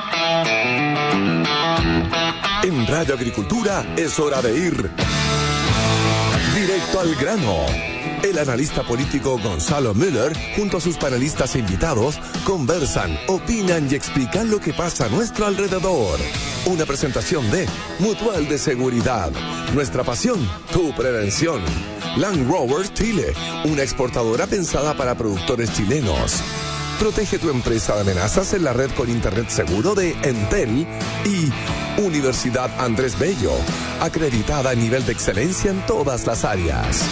En Radio Agricultura es hora de ir directo al grano. El analista político Gonzalo Müller, junto a sus panelistas e invitados, conversan, opinan y explican lo que pasa a nuestro alrededor. Una presentación de Mutual de Seguridad. Nuestra pasión, tu prevención. Land Rover Chile, una exportadora pensada para productores chilenos. Protege tu empresa de amenazas en la red con internet seguro de Entel. Y Universidad Andrés Bello, acreditada a nivel de excelencia en todas las áreas.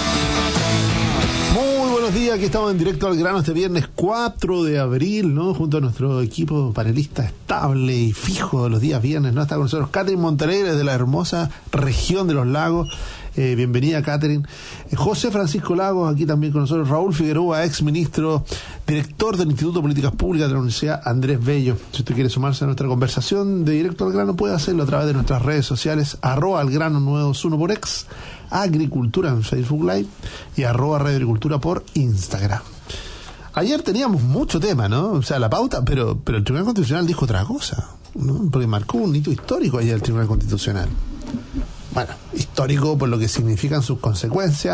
Muy buenos días, aquí estamos en directo al grano este viernes 4 de abril, ¿no? Junto a nuestro equipo panelista estable y fijo de los días viernes, ¿no? Está con nosotros Catherine Montalegre de la hermosa región de los lagos. Bienvenida, Catherine. José Francisco Lagos, aquí también con nosotros. Raúl Figueroa, ex ministro, director del Instituto de Políticas Públicas de la Universidad Andrés Bello. Si usted quiere sumarse a nuestra conversación de directo al grano, puede hacerlo a través de nuestras redes sociales, @algrano921 por X, Agricultura en Facebook Live y @Radio Agricultura por Instagram. Ayer teníamos mucho tema, ¿no? O sea, la pauta, pero el Tribunal Constitucional dijo otra cosa, ¿no? Porque marcó un hito histórico ayer el Tribunal Constitucional. Bueno, histórico por lo que significan sus consecuencias,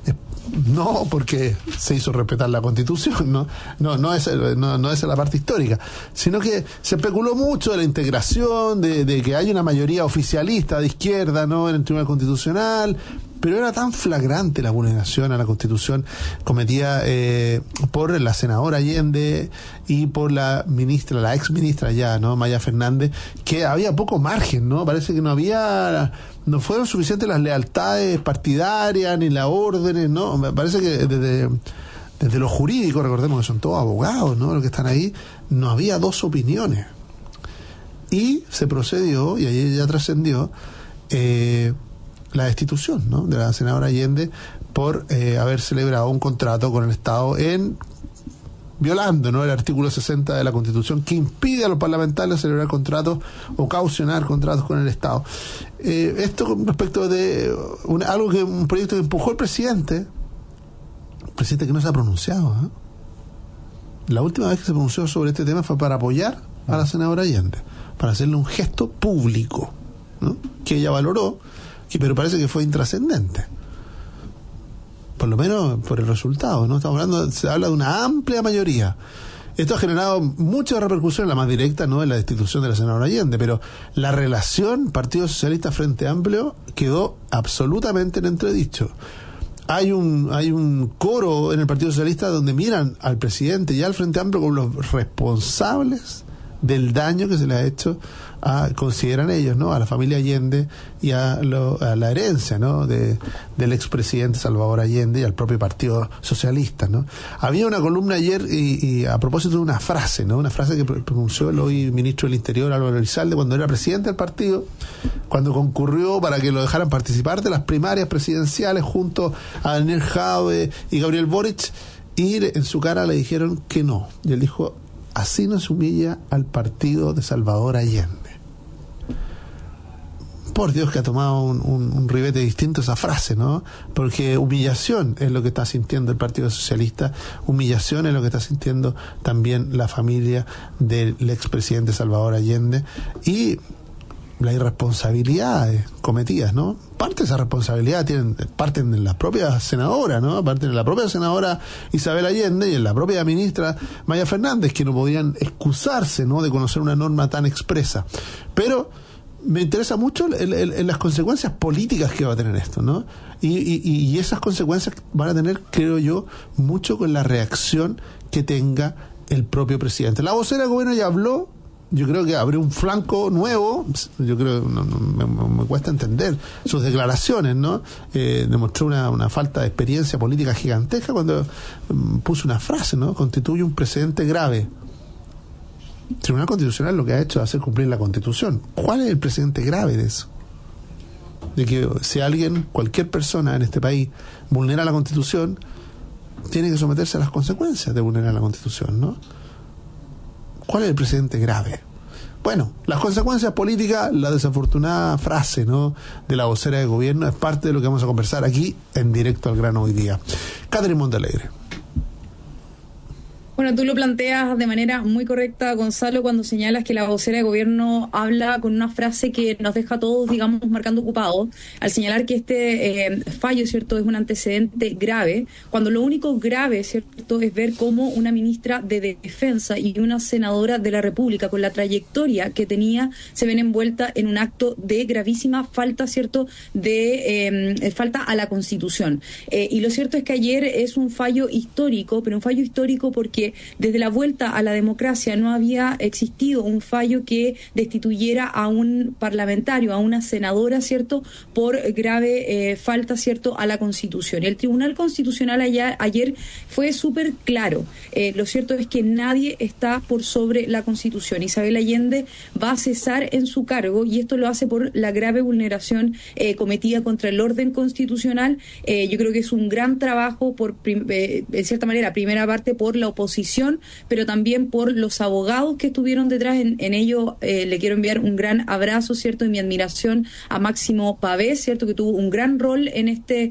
no porque se hizo respetar la Constitución, no esa es la parte histórica, sino que se especuló mucho de la integración, de que hay una mayoría oficialista de izquierda, ¿no?, en el Tribunal Constitucional, pero era tan flagrante la vulneración a la Constitución cometida por la senadora Allende y por la ministra, la ex ministra ya, ¿no?, Maya Fernández, que había poco margen, ¿no? Parece que no fueron suficientes las lealtades partidarias ni las órdenes, ¿no? Me parece que desde lo jurídico, recordemos que son todos abogados, ¿no?, los que están ahí, no había dos opiniones. Y se procedió, y ahí ya trascendió, la destitución, ¿no?, de la senadora Allende por haber celebrado un contrato con el Estado violando, ¿no?, el artículo 60 de la Constitución, que impide a los parlamentarios celebrar contratos o caucionar contratos con el Estado. Esto con respecto de un proyecto que empujó el presidente que no se ha pronunciado, ¿eh? La última vez que se pronunció sobre este tema fue para apoyar a la senadora Allende, para hacerle un gesto público, ¿no?, que ella valoró, pero parece que fue intrascendente, por lo menos por el resultado, ¿no? Se habla de una amplia mayoría. Esto ha generado mucha repercusión, la más directa, ¿no?, en la destitución de la senadora Allende, pero la relación Partido Socialista Frente Amplio quedó absolutamente en entredicho. Hay un coro en el Partido Socialista donde miran al presidente y al Frente Amplio como los responsables del daño que se le ha hecho consideran ellos, ¿no?, a la familia Allende y a la herencia, ¿no?, del expresidente Salvador Allende y al propio Partido Socialista, ¿no? Había una columna ayer y a propósito de una frase, ¿no?, una frase que pronunció el hoy ministro del Interior, Álvaro Elizalde, cuando era presidente del partido, cuando concurrió para que lo dejaran participar de las primarias presidenciales junto a Daniel Jadwe y Gabriel Boric, y en su cara le dijeron que no, y él dijo: así no se humilla al partido de Salvador Allende. Por Dios que ha tomado un ribete distinto esa frase, ¿no? Porque humillación es lo que está sintiendo el Partido Socialista, humillación es lo que está sintiendo también la familia del expresidente Salvador Allende, y las irresponsabilidades cometidas, ¿no? Parte de esa responsabilidad parten de la propia senadora, ¿no? Parten de la propia senadora Isabel Allende y en la propia ministra Maya Fernández, que no podían excusarse, ¿no?, de conocer una norma tan expresa. Pero me interesa mucho en las consecuencias políticas que va a tener esto, ¿no? Y esas consecuencias van a tener, creo yo, mucho con la reacción que tenga el propio presidente. La vocera del gobierno ya habló. Yo creo que abrió un flanco nuevo. Yo creo, me cuesta entender sus declaraciones, ¿no? Demostró una falta de experiencia política gigantesca cuando puso una frase, ¿no? Constituye un precedente grave. El Tribunal Constitucional lo que ha hecho es hacer cumplir la Constitución. ¿Cuál es el precedente grave de eso? De que si cualquier persona en este país vulnera la Constitución, tiene que someterse a las consecuencias de vulnerar la Constitución, ¿no? ¿Cuál es el precedente grave? Bueno, las consecuencias políticas, la desafortunada frase, ¿no?, de la vocera de gobierno, es parte de lo que vamos a conversar aquí en Directo al Grano hoy día. Catherine Montalegre. Bueno, tú lo planteas de manera muy correcta, Gonzalo, cuando señalas que la vocera de gobierno habla con una frase que nos deja a todos, digamos, marcando ocupados, al señalar que este fallo, ¿cierto?, es un antecedente grave, cuando lo único grave, ¿cierto?, es ver cómo una ministra de Defensa y una senadora de la República, con la trayectoria que tenía, se ven envueltas en un acto de gravísima falta, ¿cierto?, de falta a la Constitución. Y lo cierto es que ayer es un fallo histórico, pero un fallo histórico porque desde la vuelta a la democracia no había existido un fallo que destituyera a un parlamentario, a una senadora, ¿cierto?, por grave falta, ¿cierto?, a la Constitución. Y el Tribunal Constitucional ayer fue súper claro. Lo cierto es que nadie está por sobre la Constitución. Isabel Allende va a cesar en su cargo y esto lo hace por la grave vulneración cometida contra el orden constitucional. Yo creo que es un gran trabajo, en cierta manera, primera parte por la oposición, pero también por los abogados que estuvieron detrás. En ello le quiero enviar un gran abrazo, ¿cierto?, y mi admiración a Máximo Pavés, ¿cierto?, que tuvo un gran rol en este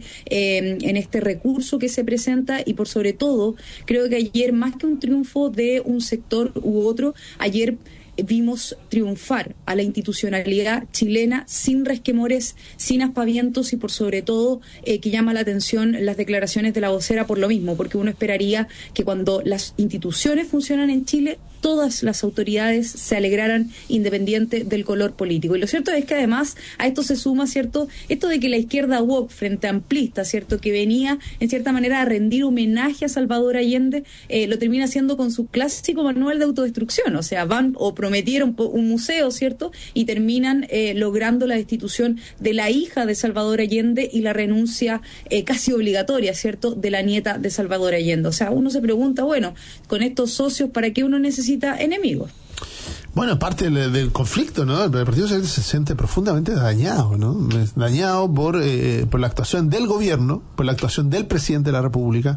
recurso que se presenta, y por sobre todo, creo que ayer, más que un triunfo de un sector u otro, ayer vimos triunfar a la institucionalidad chilena sin resquemores, sin aspavientos, y por sobre todo que llama la atención las declaraciones de la vocera por lo mismo, porque uno esperaría que cuando las instituciones funcionan en Chile, todas las autoridades se alegraran independiente del color político. Y lo cierto es que además a esto se suma, ¿cierto?, esto de que la izquierda woke frente amplista, ¿cierto?, que venía en cierta manera a rendir homenaje a Salvador Allende, lo termina haciendo con su clásico manual de autodestrucción. O sea, van o prometieron un museo, ¿cierto?, y terminan logrando la destitución de la hija de Salvador Allende y la renuncia casi obligatoria, ¿cierto?, de la nieta de Salvador Allende. O sea, uno se pregunta, bueno, con estos socios, ¿para qué uno necesita enemigos? Bueno, parte del conflicto, ¿no? El Partido Socialista se siente profundamente dañado, ¿no? Dañado por la actuación del gobierno, por la actuación del presidente de la República,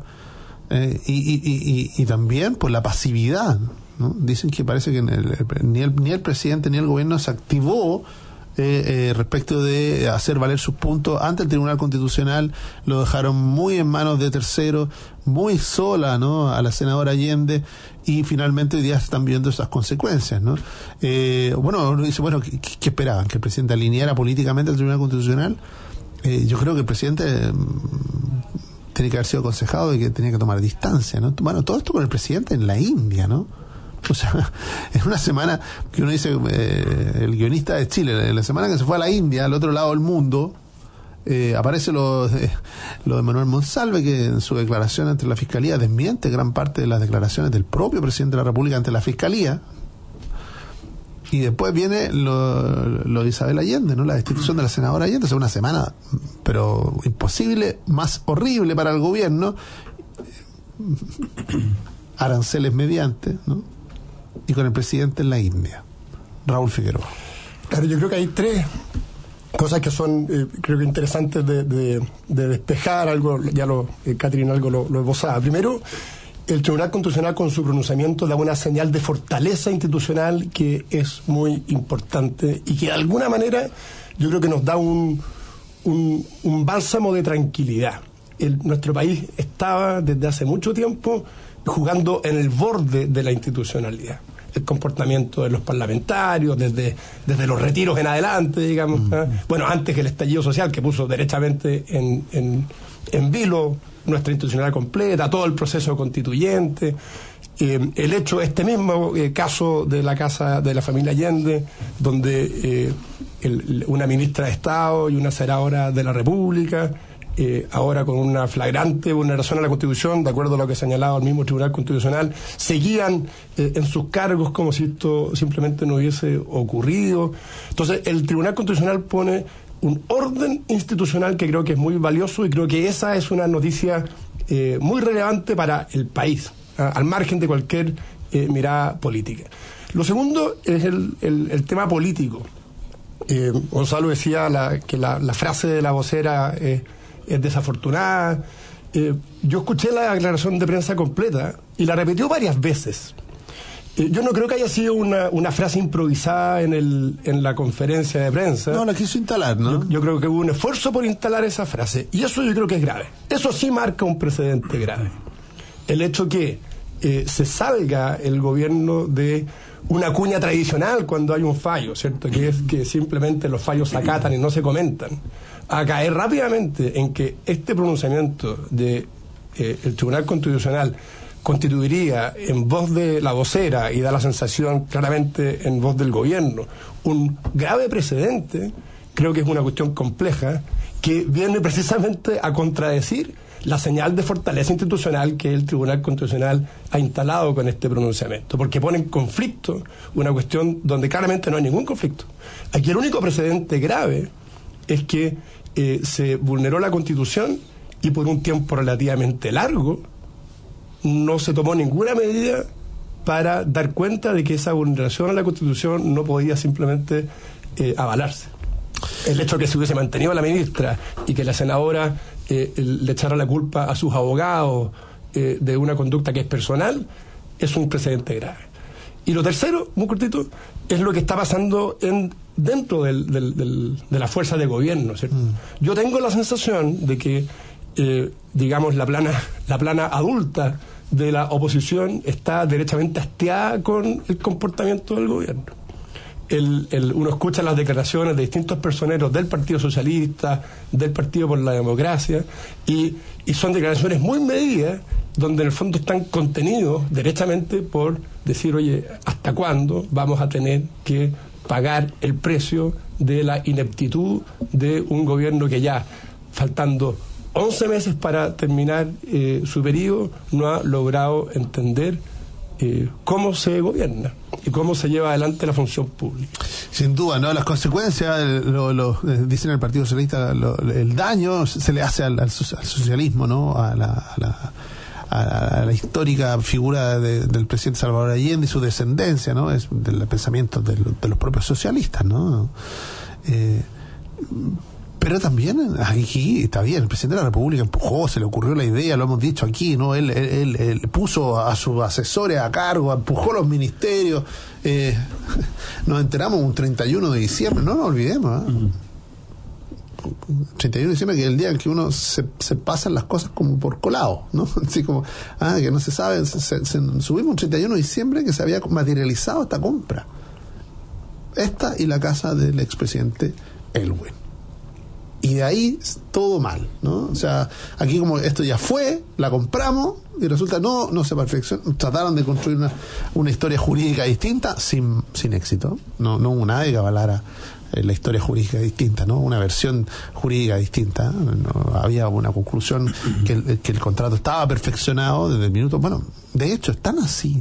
y también por la pasividad, ¿no? Dicen que parece que ni el presidente ni el gobierno se activó respecto de hacer valer sus puntos ante el Tribunal Constitucional. Lo dejaron muy en manos de terceros, muy sola, ¿no?, a la senadora Allende, y finalmente hoy día están viendo esas consecuencias, ¿no? Uno dice, ¿qué esperaban? ¿Que el presidente alineara políticamente al Tribunal Constitucional? Yo creo que el presidente tiene que haber sido aconsejado de que tenía que tomar distancia, ¿no? Bueno, todo esto con el presidente en la India, ¿no? O sea, en una semana que uno dice, el guionista de Chile, en la semana que se fue a la India, al otro lado del mundo, aparece lo de Manuel Monsalve, que en su declaración ante la Fiscalía desmiente gran parte de las declaraciones del propio presidente de la República ante la Fiscalía. Y después viene lo de Isabel Allende, ¿no?, la destitución de la senadora Allende. O sea, una semana, pero imposible, más horrible para el gobierno, aranceles mediante, ¿no?, y con el presidente en la India. Raúl Figueroa. Claro, yo creo que hay tres cosas que son, creo que interesantes de despejar. Algo, ya Catherine algo lo esbozaba. Primero, el Tribunal Constitucional con su pronunciamiento da una señal de fortaleza institucional que es muy importante y que de alguna manera yo creo que nos da un bálsamo de tranquilidad. Nuestro país estaba desde hace mucho tiempo jugando en el borde de la institucionalidad. El comportamiento de los parlamentarios, desde los retiros en adelante, digamos. Bueno, antes que el estallido social, que puso derechamente en vilo nuestra institucionalidad completa, todo el proceso constituyente. El hecho, este mismo caso de la casa de la familia Allende, donde una ministra de Estado y una senadora de la República, ahora con una flagrante vulneración a la Constitución, de acuerdo a lo que señalaba el mismo Tribunal Constitucional, seguían en sus cargos como si esto simplemente no hubiese ocurrido. Entonces, el Tribunal Constitucional pone un orden institucional que creo que es muy valioso, y creo que esa es una noticia muy relevante para el país, al margen de cualquier mirada política. Lo segundo es el tema político. Gonzalo decía que la frase de la vocera es desafortunada. Yo escuché la declaración de prensa completa y la repitió varias veces. Yo no creo que haya sido una frase improvisada en la conferencia de prensa. No, la quiso instalar, ¿no? Yo creo que hubo un esfuerzo por instalar esa frase, y eso yo creo que es grave. Eso sí marca un precedente grave. El hecho que se salga el gobierno de una cuña tradicional cuando hay un fallo, ¿cierto? Que es que simplemente los fallos se acatan y no se comentan, a caer rápidamente en que este pronunciamiento de el Tribunal Constitucional constituiría en voz de la vocera y da la sensación claramente en voz del gobierno un grave precedente. Creo que es una cuestión compleja que viene precisamente a contradecir la señal de fortaleza institucional que el Tribunal Constitucional ha instalado con este pronunciamiento, porque pone en conflicto una cuestión donde claramente no hay ningún conflicto. Aquí el único precedente grave es que se vulneró la Constitución y por un tiempo relativamente largo no se tomó ninguna medida para dar cuenta de que esa vulneración a la Constitución no podía simplemente avalarse. El hecho de que se hubiese mantenido a la ministra y que la senadora le echara la culpa a sus abogados de una conducta que es personal es un precedente grave. Y lo tercero, muy cortito, es lo que está pasando dentro de la fuerza de gobierno, ¿cierto? Yo tengo la sensación de que digamos la plana adulta de la oposición está derechamente hastiada con el comportamiento del gobierno. Uno escucha las declaraciones de distintos personeros del Partido Socialista, del Partido por la Democracia, y son declaraciones muy medidas, donde en el fondo están contenidos derechamente por decir, oye, ¿hasta cuándo vamos a tener que pagar el precio de la ineptitud de un gobierno que ya, faltando 11 meses para terminar su periodo, no ha logrado entender cómo se gobierna y cómo se lleva adelante la función pública? Sin duda, ¿no? Las consecuencias, dicen el Partido Socialista, el daño se le hace al socialismo, ¿no? A la histórica figura del presidente Salvador Allende y su descendencia, ¿no? Es del pensamiento de los propios socialistas, ¿no? Pero también aquí está bien, el presidente de la República empujó, se le ocurrió la idea, lo hemos dicho aquí, ¿no? Él puso a sus asesores a cargo, empujó los ministerios. Nos enteramos un 31 de diciembre, no nos olvidemos, ¿eh? 31 de diciembre, que es el día en que uno se pasan las cosas como por colado, ¿no? Así como, que no se sabe, subimos un 31 de diciembre que se había materializado esta compra. Esta y la casa del expresidente Elwin. Y de ahí todo mal, ¿no? O sea, aquí como esto ya fue, la compramos y resulta no se perfeccionó. Trataron de construir una historia jurídica distinta sin éxito. No hubo nada que avalara la historia jurídica distinta, ¿no? Una versión jurídica distinta. No había una conclusión que el contrato estaba perfeccionado desde el minuto. Bueno, de hecho, están así.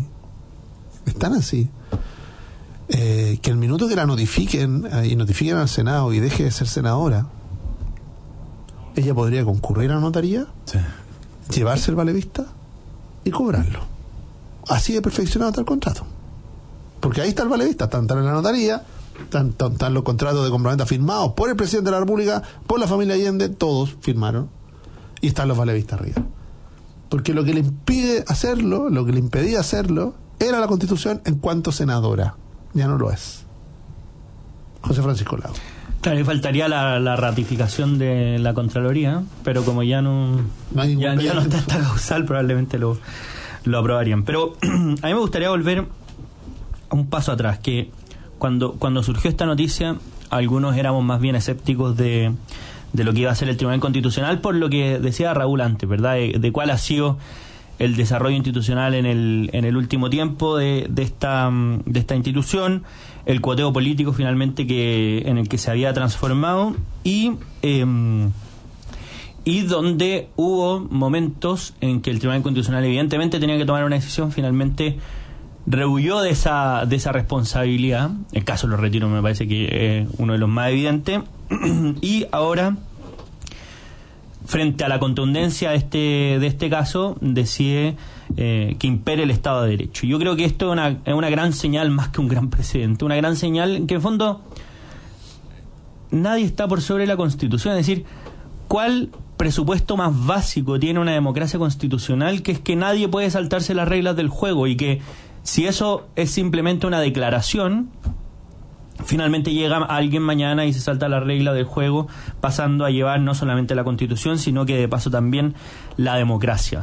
Que el minuto que la notifiquen y notifiquen al Senado y deje de ser senadora, ella podría concurrir a la notaría, sí, llevarse el valevista y cobrarlo. Así de perfeccionado está el contrato. Porque ahí está el valevista, están en la notaría, están los contratos de compraventa firmados por el presidente de la República, por la familia Allende, todos firmaron, y están los valevistas arriba. Porque lo que le impedía hacerlo, era la Constitución en cuanto senadora. Ya no lo es. José Francisco Lago. Claro, y faltaría la ratificación de la Contraloría, pero como ya no está esta causal, probablemente lo aprobarían. Pero a mí me gustaría volver un paso atrás, que cuando surgió esta noticia, algunos éramos más bien escépticos de lo que iba a ser el Tribunal Constitucional, por lo que decía Raúl antes, ¿verdad? De cuál ha sido el desarrollo institucional en el último tiempo de esta institución, el cuoteo político finalmente en el que se había transformado y donde hubo momentos en que el Tribunal Constitucional evidentemente tenía que tomar una decisión, finalmente rehuyó de esa responsabilidad. El caso de los retiros me parece que es uno de los más evidentes, y ahora, frente a la contundencia de este caso, decide que impere el Estado de Derecho. Yo creo que esto es una gran señal, más que un gran precedente, una gran señal que en fondo nadie está por sobre la Constitución. Es decir, ¿cuál presupuesto más básico tiene una democracia constitucional? Que es que nadie puede saltarse las reglas del juego, y que si eso es simplemente una declaración, finalmente llega alguien mañana y se salta la regla del juego, pasando a llevar no solamente la Constitución, sino que de paso también la democracia.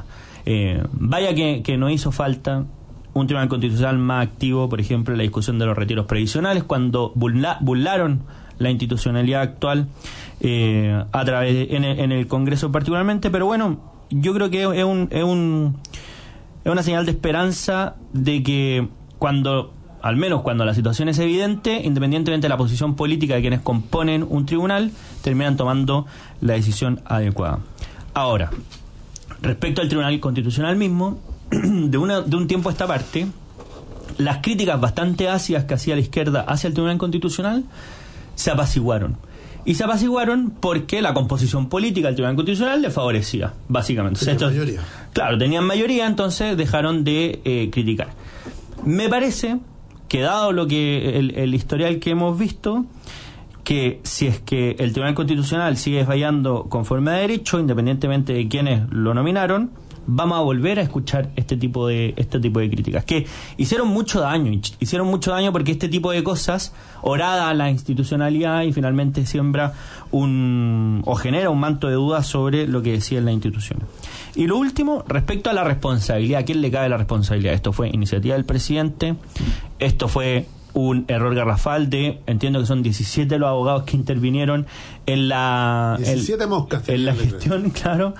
Vaya que no hizo falta un tribunal constitucional más activo, por ejemplo, en la discusión de los retiros previsionales, cuando burlaron la institucionalidad actual a través en el Congreso particularmente. Pero bueno, yo creo que es una señal de esperanza de que al menos cuando la situación es evidente, independientemente de la posición política de quienes componen un tribunal, terminan tomando la decisión adecuada. Ahora, respecto al Tribunal Constitucional mismo, de un tiempo a esta parte, las críticas bastante ácidas que hacía la izquierda hacia el Tribunal Constitucional se apaciguaron. Y se apaciguaron porque la composición política del Tribunal Constitucional le favorecía, básicamente. Mayoría. Claro, tenían mayoría, entonces dejaron de criticar. Me parece que dado lo que el historial que hemos visto, que si es que el Tribunal Constitucional sigue fallando conforme a derecho, independientemente de quienes lo nominaron, vamos a volver a escuchar este tipo de críticas que hicieron mucho daño porque este tipo de cosas orada la institucionalidad y finalmente siembra o genera un manto de dudas sobre lo que decían las instituciones. Y lo último, respecto a la responsabilidad, ¿a quién le cabe la responsabilidad? Esto fue iniciativa del presidente, esto fue un error garrafal entiendo que son 17 los abogados que intervinieron en la 17 moscas en la gestión, claro,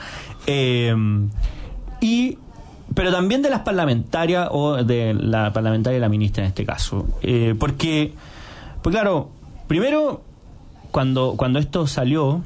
pero también de las parlamentarias o de la parlamentaria y la ministra en este caso, porque pues claro, primero cuando esto salió,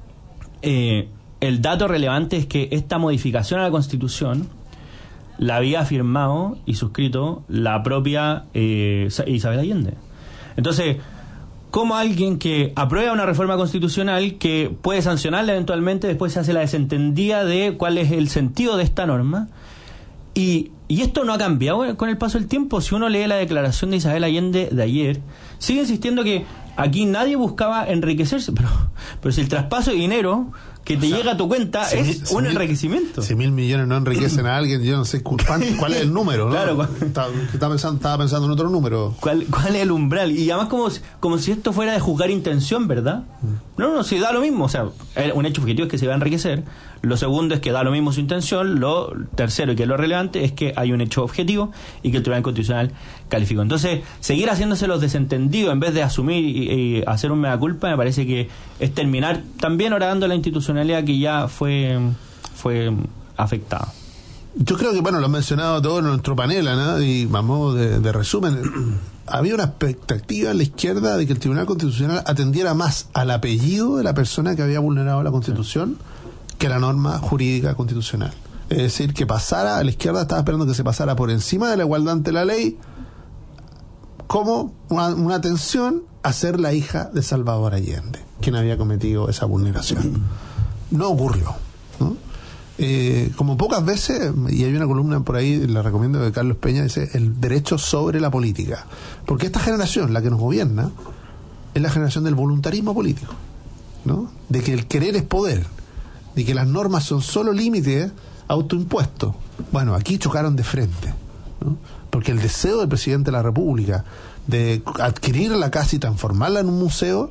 el dato relevante es que esta modificación a la Constitución la había firmado y suscrito la propia Isabel Allende. Entonces, ¿cómo alguien que aprueba una reforma constitucional que puede sancionarla eventualmente, después se hace la desentendida de cuál es el sentido de esta norma? Y esto no ha cambiado con el paso del tiempo. Si uno lee la declaración de Isabel Allende de ayer, sigue insistiendo que aquí nadie buscaba enriquecerse, pero si el traspaso de dinero que te llega a tu cuenta es un enriquecimiento. 100.000 millones no enriquecen a alguien, yo no sé cuál es el número, ¿no? Claro. Estaba pensando en otro número. ¿Cuál es el umbral? Y además como si esto fuera de juzgar intención, ¿verdad? No, si da lo mismo. O sea, un hecho objetivo es que se va a enriquecer. Lo segundo es que da lo mismo su intención. Lo tercero, y que es lo relevante, es que hay un hecho objetivo y que el Tribunal Constitucional calificó. Entonces, seguir haciéndose los desentendidos en vez de asumir y hacer un mea culpa, me parece que es terminar también horadando la institucionalidad que ya fue afectada. Yo creo que, bueno, lo han mencionado todo en nuestro panel, ¿no? Y vamos de resumen. Había una expectativa en la izquierda de que el Tribunal Constitucional atendiera más al apellido de la persona que había vulnerado la Constitución que la norma jurídica constitucional. Es decir, que pasara, la izquierda estaba esperando que se pasara por encima de la igualdad ante la ley como una atención a ser la hija de Salvador Allende, quien había cometido esa vulneración. No ocurrió, ¿no? Como pocas veces, y hay una columna por ahí, la recomiendo, de Carlos Peña, dice el derecho sobre la política, porque esta generación, la que nos gobierna, es la generación del voluntarismo político, ¿no? De que el querer es poder, de que las normas son solo límites autoimpuestos. Bueno, aquí chocaron de frente, ¿no? Porque el deseo del presidente de la República de adquirir la casa y transformarla en un museo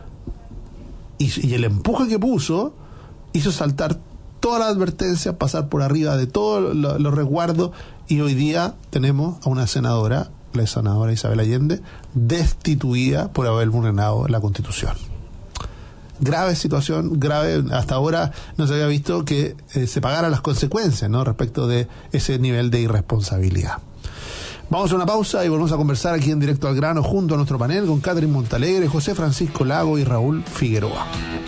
y el empuje que puso hizo saltar todas las advertencias, pasar por arriba de todos los resguardos, y hoy día tenemos a una senadora, la senadora Isabel Allende, destituida por haber vulnerado la Constitución. Grave situación, grave. Hasta ahora no se había visto que se pagaran las consecuencias, ¿no?, respecto de ese nivel de irresponsabilidad. Vamos a una pausa y volvemos a conversar aquí en Directo al Grano junto a nuestro panel con Catherine Montalegre, José Francisco Lago y Raúl Figueroa.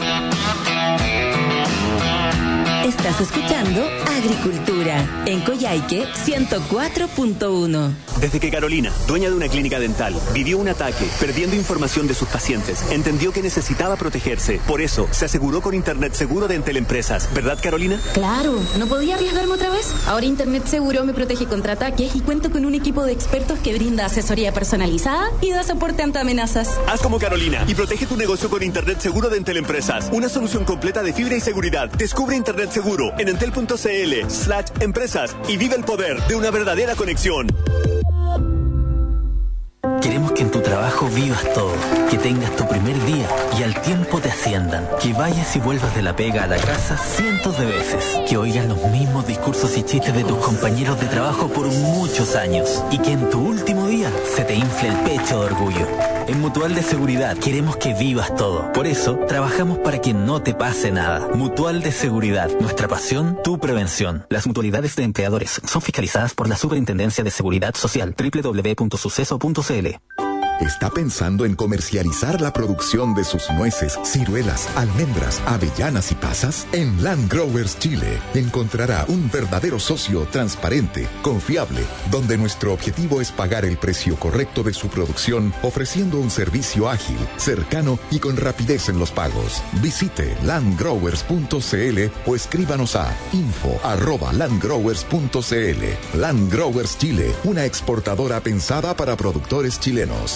Estás escuchando Agricultura en Coyhaique 104.1. Desde que Carolina, dueña de una clínica dental, vivió un ataque, perdiendo información de sus pacientes, entendió que necesitaba protegerse. Por eso, se aseguró con Internet Seguro de Entel Empresas. ¿Verdad, Carolina? Claro, no podía arriesgarme otra vez. Ahora Internet Seguro me protege contra ataques y cuento con un equipo de expertos que brinda asesoría personalizada y da soporte ante amenazas. Haz como Carolina y protege tu negocio con Internet Seguro de Entel Empresas. Una solución completa de fibra y seguridad. Descubre Internet Seguro en entel.cl/empresas y vive el poder de una verdadera conexión. Queremos que en tu trabajo vivas todo, que tengas tu primer día y al tiempo te asciendan, que vayas y vuelvas de la pega a la casa cientos de veces, que oigas los mismos discursos y chistes de tus compañeros de trabajo por muchos años y que en tu último día se te infle el pecho de orgullo. En Mutual de Seguridad queremos que vivas todo. Por eso, trabajamos para que no te pase nada. Mutual de Seguridad. Nuestra pasión, tu prevención. Las mutualidades de empleadores son fiscalizadas por la Superintendencia de Seguridad Social. www.suceso.cl. ¿Está pensando en comercializar la producción de sus nueces, ciruelas, almendras, avellanas y pasas? En Land Growers Chile encontrará un verdadero socio transparente, confiable, donde nuestro objetivo es pagar el precio correcto de su producción, ofreciendo un servicio ágil, cercano y con rapidez en los pagos. Visite landgrowers.cl o escríbanos a info@landgrowers.cl. Land Growers Chile, una exportadora pensada para productores chilenos.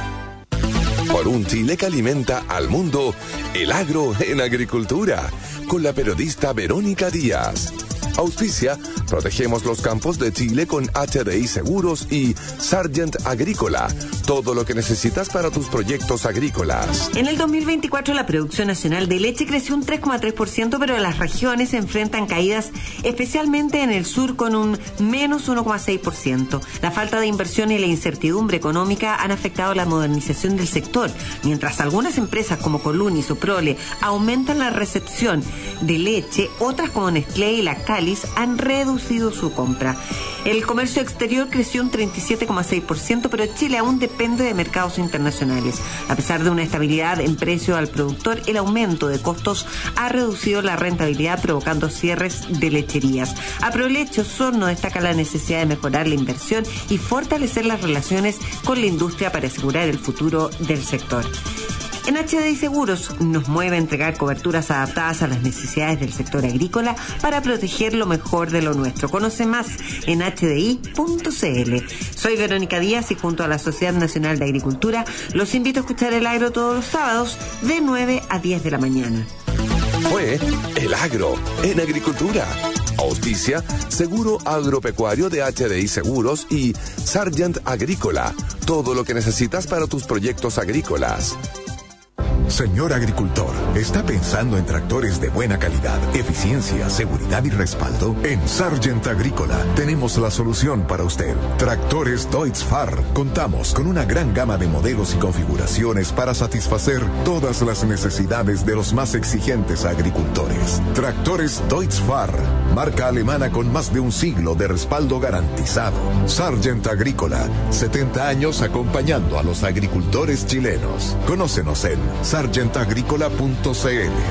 Por un Chile que alimenta al mundo, el agro en agricultura, con la periodista Verónica Díaz. Auspicia, protegemos los campos de Chile con HDI Seguros y Sargent Agrícola. Todo lo que necesitas para tus proyectos agrícolas. En el 2024 la producción nacional de leche creció un 3,3%, pero las regiones se enfrentan caídas, especialmente en el sur, con un menos 1,6%. La falta de inversión y la incertidumbre económica han afectado la modernización del sector, mientras algunas empresas como Colunis o Prole aumentan la recepción de leche, otras como Nestlé y Lactalis han reducido su compra. El comercio exterior creció un 37,6%, pero Chile aún depende de mercados internacionales. A pesar de una estabilidad en precio al productor, el aumento de costos ha reducido la rentabilidad, provocando cierres de lecherías. Aproleche Osorno destaca la necesidad de mejorar la inversión y fortalecer las relaciones con la industria para asegurar el futuro del sector. En HDI Seguros nos mueve a entregar coberturas adaptadas a las necesidades del sector agrícola para proteger lo mejor de lo nuestro. Conoce más en hdi.cl. Soy Verónica Díaz y junto a la Sociedad Nacional de Agricultura los invito a escuchar El Agro todos los sábados de 9 a 10 de la mañana. Fue El Agro en agricultura. Auspicia Seguro Agropecuario de HDI Seguros y Sargent Agrícola. Todo lo que necesitas para tus proyectos agrícolas. Señor agricultor, ¿está pensando en tractores de buena calidad, eficiencia, seguridad y respaldo? En Sargent Agrícola tenemos la solución para usted. Tractores Deutz-Fahr. Contamos con una gran gama de modelos y configuraciones para satisfacer todas las necesidades de los más exigentes agricultores. Tractores Deutz-Fahr, marca alemana con más de un siglo de respaldo garantizado. Sargent Agrícola, 70 años acompañando a los agricultores chilenos. Conócenos en sargentagricola.cl.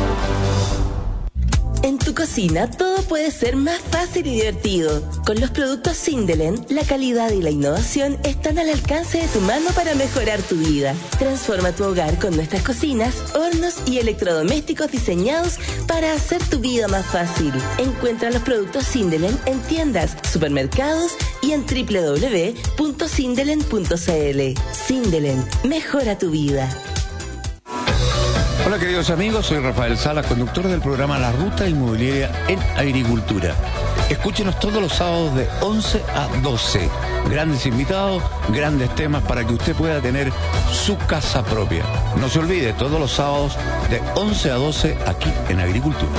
En tu cocina todo puede ser más fácil y divertido. Con los productos Sindelen, la calidad y la innovación están al alcance de tu mano para mejorar tu vida. Transforma tu hogar con nuestras cocinas, hornos y electrodomésticos diseñados para hacer tu vida más fácil. Encuentra los productos Sindelen en tiendas, supermercados y en www.sindelen.cl. Sindelen, mejora tu vida. Hola queridos amigos, soy Rafael Salas, conductor del programa La Ruta Inmobiliaria en Agricultura. Escúchenos todos los sábados de 11 a 12. Grandes invitados, grandes temas para que usted pueda tener su casa propia. No se olvide, todos los sábados de 11 a 12 aquí en Agricultura.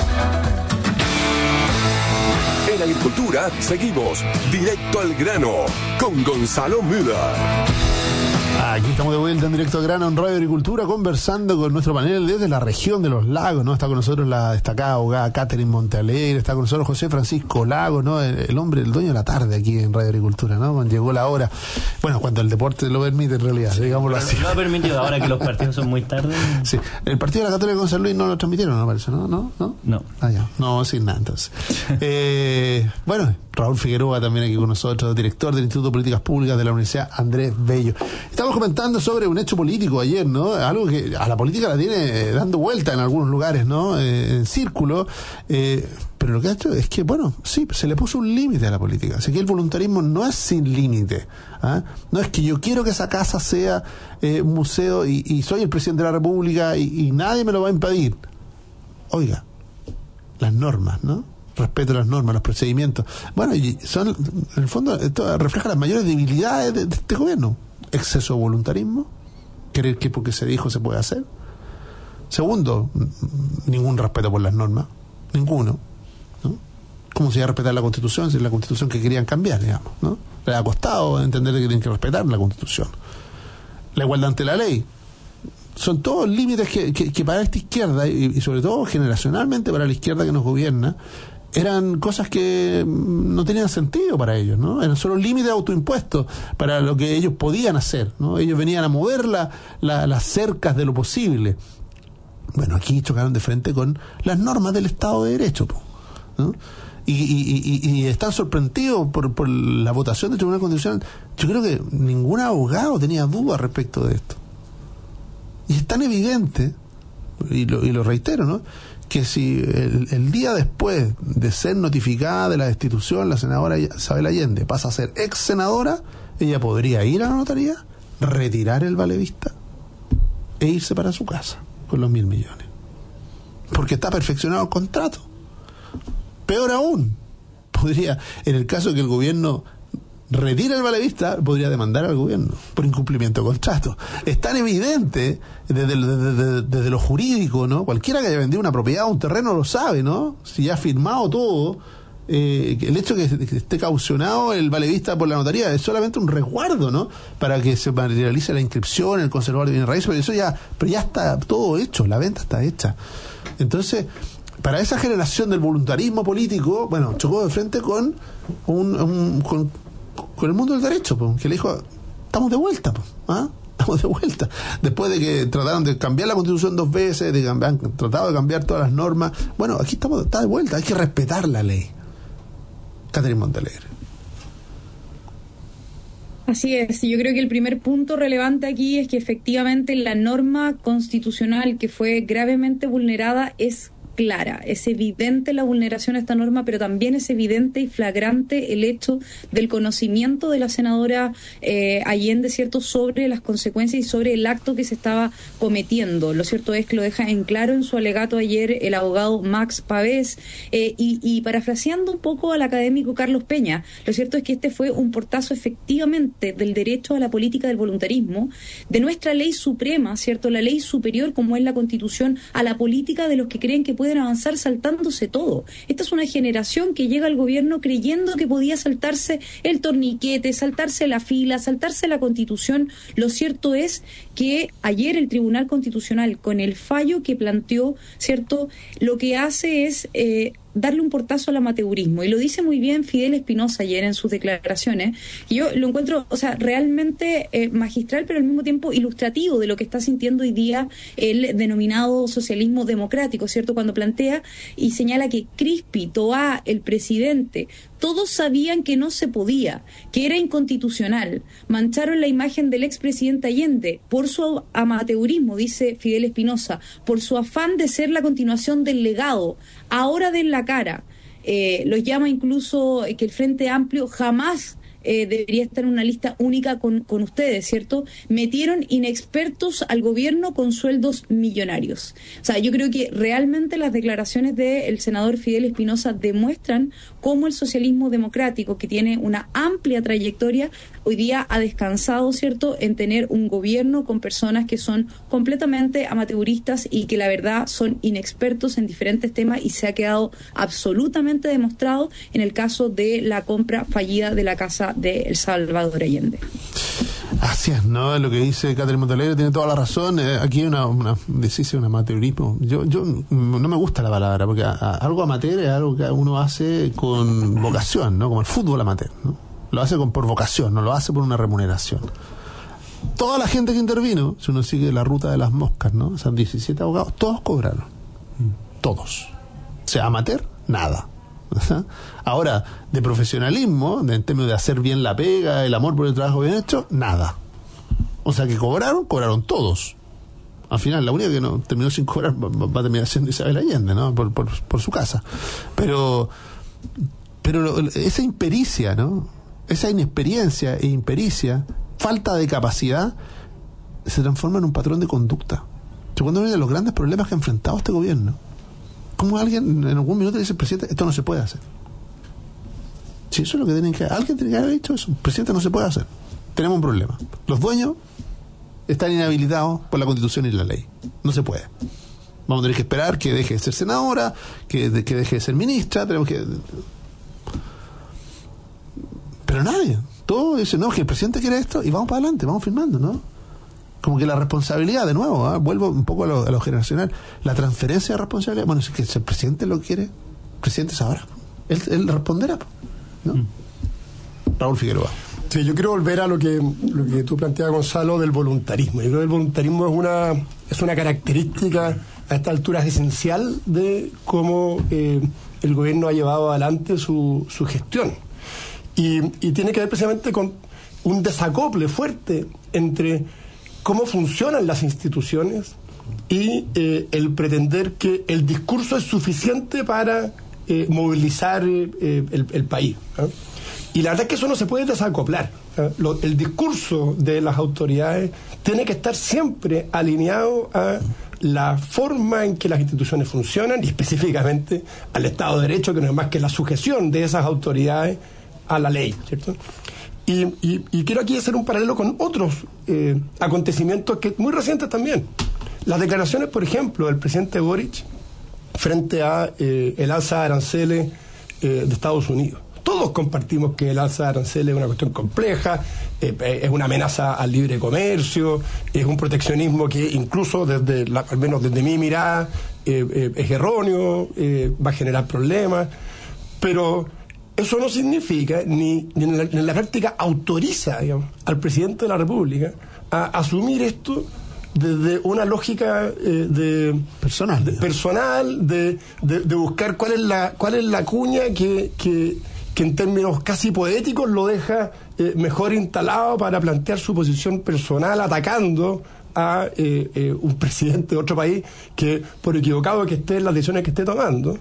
En agricultura seguimos directo al grano con Gonzalo Müller. Aquí estamos de vuelta en Directo al Grano en Radio Agricultura, conversando con nuestro panel desde la región de los lagos, ¿no? Está con nosotros la destacada abogada Catherine Montealegre, está con nosotros José Francisco Lagos, ¿no? El hombre, el dueño de la tarde aquí en Radio Agricultura, ¿no? Cuando llegó la hora, bueno, cuando el deporte lo permite en realidad, digámoslo así. No ha permitido ahora que los partidos son muy tarde. Sí, el partido de la Católica con San Luis no lo transmitieron, ¿no? Parece, ¿no? ¿No? Ah, ya, no, sin nada entonces. Bueno, Raúl Figueroa también aquí con nosotros, director del Instituto de Políticas Públicas de la Universidad Andrés Bello. Estamos comentando sobre un hecho político ayer, ¿no? Algo que a la política la tiene dando vuelta en algunos lugares, ¿no? En círculo. Pero lo que ha hecho es que, bueno, sí, se le puso un límite a la política. Así que el voluntarismo no es sin límite. ¿Ah? No es que yo quiero que esa casa sea un museo y soy el presidente de la República y nadie me lo va a impedir. Oiga, las normas, ¿no? Respeto a las normas, los procedimientos. Bueno, y son, en el fondo, esto refleja las mayores debilidades de este gobierno. exceso de voluntarismo, creer que porque se dijo se puede hacer. Segundo, ningún respeto por las normas, ninguno, ¿no? ¿Cómo se iba a respetar la Constitución si es la Constitución que querían cambiar, digamos, ¿no? Les ha costado entender que tienen que respetar la Constitución. La igualdad ante la ley. Son todos límites que para esta izquierda, y sobre todo generacionalmente para la izquierda que nos gobierna, eran cosas que no tenían sentido para ellos, ¿no? Eran solo límites autoimpuestos para lo que ellos podían hacer, ¿no? Ellos venían a mover las cercas de lo posible. Bueno, aquí chocaron de frente con las normas del Estado de Derecho, ¿no? Y están sorprendidos por la votación del Tribunal Constitucional. Yo creo que ningún abogado tenía dudas respecto de esto. Y es tan evidente, y lo reitero, ¿no?, que si el día después de ser notificada de la destitución, la senadora Isabel Allende pasa a ser ex senadora, ella podría ir a la notaría, retirar el valevista e irse para su casa con los 1.000 millones. Porque está perfeccionado el contrato. Peor aún, podría, en el caso de que el gobierno retire el valevista, podría demandar al gobierno por incumplimiento de contrato. Es tan evidente desde lo jurídico, ¿no? Cualquiera que haya vendido una propiedad o un terreno lo sabe, ¿no? Si ya ha firmado todo, el hecho de que esté caucionado el valevista por la notaría es solamente un resguardo, ¿no?, para que se materialice la inscripción, el conservador de bienes raíces, pero ya está todo hecho, la venta está hecha. Entonces, para esa generación del voluntarismo político, bueno, chocó de frente con el mundo del derecho, que le dijo, estamos de vuelta, estamos de vuelta. Después de que trataron de cambiar la Constitución 2 veces, han tratado de cambiar todas las normas, bueno, aquí está de vuelta, hay que respetar la ley. Catherine Montalegre. Así es, yo creo que el primer punto relevante aquí es que efectivamente la norma constitucional que fue gravemente vulnerada es clara, es evidente la vulneración a esta norma, pero también es evidente y flagrante el hecho del conocimiento de la senadora Allende, ¿cierto?, sobre las consecuencias y sobre el acto que se estaba cometiendo. Lo cierto es que lo deja en claro en su alegato ayer el abogado Max Pavés, y parafraseando un poco al académico Carlos Peña, lo cierto es que este fue un portazo efectivamente del derecho a la política del voluntarismo, de nuestra ley suprema, ¿cierto?, la ley superior como es la Constitución, a la política de los que creen que pueden avanzar saltándose todo. Esta es una generación que llega al gobierno creyendo que podía saltarse el torniquete, saltarse la fila, saltarse la Constitución. Lo cierto es que ayer el Tribunal Constitucional, con el fallo que planteó, ¿cierto?, lo que hace es darle un portazo al amateurismo, y lo dice muy bien Fidel Espinosa ayer en sus declaraciones, y yo lo encuentro, realmente magistral, pero al mismo tiempo ilustrativo de lo que está sintiendo hoy día el denominado socialismo democrático, ¿cierto?, cuando plantea y señala que Crispi, Toá, el presidente, todos sabían que no se podía, que era inconstitucional, mancharon la imagen del expresidente Allende por su amateurismo, dice Fidel Espinosa, por su afán de ser la continuación del legado, ahora den la cara. Los llama incluso que el Frente Amplio jamás debería estar en una lista única con ustedes, ¿cierto? Metieron inexpertos al gobierno con sueldos millonarios. O sea, yo creo que realmente las declaraciones del senador Fidel Espinosa demuestran cómo el socialismo democrático, que tiene una amplia trayectoria, hoy día ha descansado, ¿cierto?, en tener un gobierno con personas que son completamente amateuristas y que la verdad son inexpertos en diferentes temas, y se ha quedado absolutamente demostrado en el caso de la compra fallida de la casa de El Salvador Allende. Así es, ¿no? Lo que dice Catherine Montalegre tiene toda la razón. Aquí hay un amateurismo. Yo no me gusta la palabra, porque algo amateur es algo que uno hace con vocación, ¿no? Como el fútbol amateur, ¿no? Lo hace por vocación, no lo hace por una remuneración. Toda la gente que intervino, si uno sigue la ruta de las moscas, ¿no? Son 17 abogados, todos cobraron. Todos. O sea, amateur, nada. Ahora, de profesionalismo, en términos de hacer bien la pega, el amor por el trabajo bien hecho, nada. O sea que cobraron todos. Al final, la única que no terminó sin cobrar va a terminar siendo Isabel Allende, ¿no? Por su casa. Pero esa impericia, ¿no? Esa inexperiencia e impericia, falta de capacidad, se transforma en un patrón de conducta. Yo cuando veo los grandes problemas que ha enfrentado este gobierno, como alguien en algún minuto dice, presidente, esto no se puede hacer. Si eso es lo que tienen que... Alguien tiene que haber dicho eso. Presidente, no se puede hacer. tenemos un problema. Los dueños están inhabilitados por la Constitución y la ley. No se puede. Vamos a tener que esperar que deje de ser senadora, que deje de ser ministra, tenemos que... Pero nadie. Todo dice, no, que el presidente quiere esto y vamos para adelante, vamos firmando, ¿no? Como que la responsabilidad, de nuevo, vuelvo un poco a lo generacional, la transferencia de responsabilidad, bueno, si el presidente lo quiere, el presidente sabrá. Él responderá, ¿no? Raúl Figueroa. Sí, yo quiero volver a lo que tú planteabas, Gonzalo, del voluntarismo. Yo creo que el voluntarismo es una característica a esta altura esencial de cómo el gobierno ha llevado adelante su gestión. Y tiene que ver precisamente con un desacople fuerte entre cómo funcionan las instituciones y el pretender que el discurso es suficiente para movilizar el país, ¿no? Y la verdad es que eso no se puede desacoplar. El discurso de las autoridades tiene que estar siempre alineado a la forma en que las instituciones funcionan y específicamente al Estado de Derecho, que no es más que la sujeción de esas autoridades a la ley, ¿cierto? Y quiero aquí hacer un paralelo con otros acontecimientos que muy recientes también. Las declaraciones, por ejemplo, del presidente Boric frente a el alza de aranceles de Estados Unidos. Todos compartimos que el alza de aranceles es una cuestión compleja, es una amenaza al libre comercio, es un proteccionismo que incluso al menos desde mi mirada, es erróneo, va a generar problemas, pero eso no significa, ni en la práctica autoriza, digamos, al presidente de la República a asumir esto desde una lógica personal, de buscar cuál es la cuña que en términos casi poéticos lo deja mejor instalado para plantear su posición personal atacando a un presidente de otro país que, por equivocado que esté en las decisiones que esté tomando,